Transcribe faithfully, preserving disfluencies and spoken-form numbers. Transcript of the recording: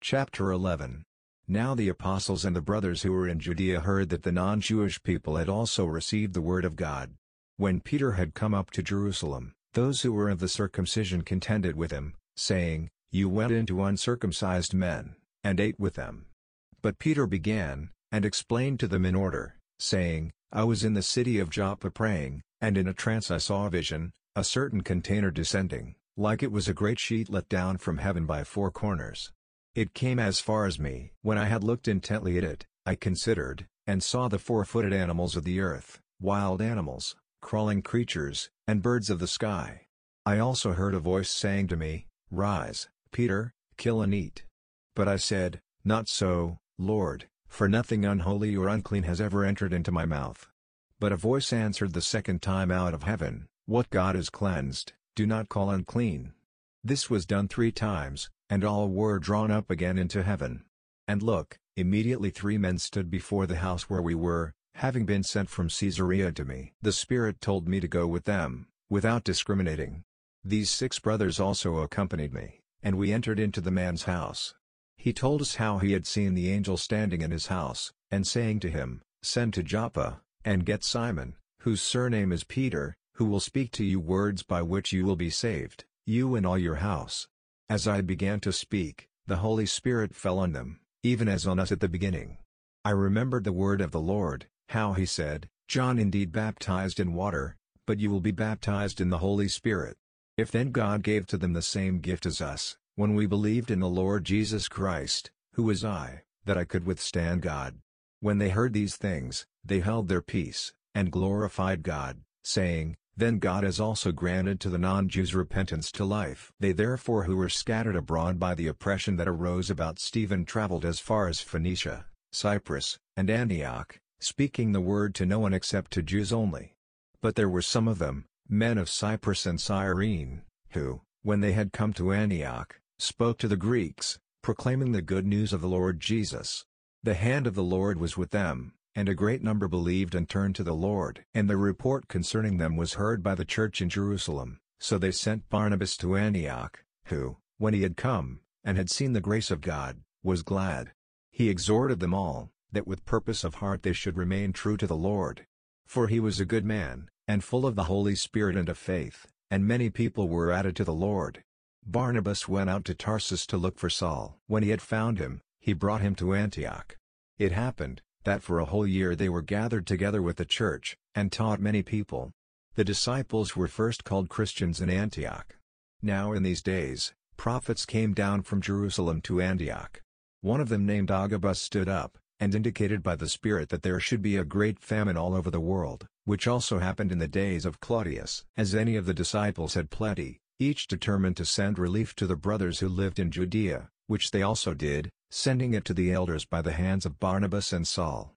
Chapter eleven. Now the apostles and the brothers who were in Judea heard that the non-Jewish people had also received the word of God. When Peter had come up to Jerusalem, those who were of the circumcision contended with him, saying, "You went into uncircumcised men, and ate with them." But Peter began, and explained to them in order, saying, "I was in the city of Joppa praying, and in a trance I saw a vision, a certain container descending, like it was a great sheet let down from heaven by four corners. It came as far as me. When I had looked intently at it, I considered, and saw the four-footed animals of the earth, wild animals, crawling creatures, and birds of the sky. I also heard a voice saying to me, 'Rise, Peter, kill and eat.' But I said, 'Not so, Lord, for nothing unholy or unclean has ever entered into my mouth.' But a voice answered the second time out of heaven, 'What God has cleansed, do not call unclean.' This was done three times, and all were drawn up again into heaven. And look, immediately three men stood before the house where we were, having been sent from Caesarea to me. The Spirit told me to go with them, without discriminating. These six brothers also accompanied me, and we entered into the man's house. He told us how he had seen the angel standing in his house, and saying to him, 'Send to Joppa, and get Simon, whose surname is Peter, who will speak to you words by which you will be saved, you and all your house.' As I began to speak, the Holy Spirit fell on them, even as on us at the beginning. I remembered the word of the Lord, how he said, 'John indeed baptized in water, but you will be baptized in the Holy Spirit.' If then God gave to them the same gift as us, when we believed in the Lord Jesus Christ, who was I, that I could withstand God?" When they heard these things, they held their peace, and glorified God, saying, "Then God has also granted to the non-Jews repentance to life." They therefore who were scattered abroad by the oppression that arose about Stephen traveled as far as Phoenicia, Cyprus, and Antioch, speaking the word to no one except to Jews only. But there were some of them, men of Cyprus and Cyrene, who, when they had come to Antioch, spoke to the Greeks, proclaiming the good news of the Lord Jesus. The hand of the Lord was with them, and a great number believed and turned to the Lord. And the report concerning them was heard by the church in Jerusalem, so they sent Barnabas to Antioch, who, when he had come, and had seen the grace of God, was glad. He exhorted them all, that with purpose of heart they should remain true to the Lord. For he was a good man, and full of the Holy Spirit and of faith, and many people were added to the Lord. Barnabas went out to Tarsus to look for Saul. When he had found him, he brought him to Antioch. It happened, that for a whole year they were gathered together with the church, and taught many people. The disciples were first called Christians in Antioch. Now in these days, prophets came down from Jerusalem to Antioch. One of them named Agabus stood up, and indicated by the Spirit that there should be a great famine all over the world, which also happened in the days of Claudius. As any of the disciples had plenty, each determined to send relief to the brothers who lived in Judea, which they also did, sending it to the elders by the hands of Barnabas and Saul.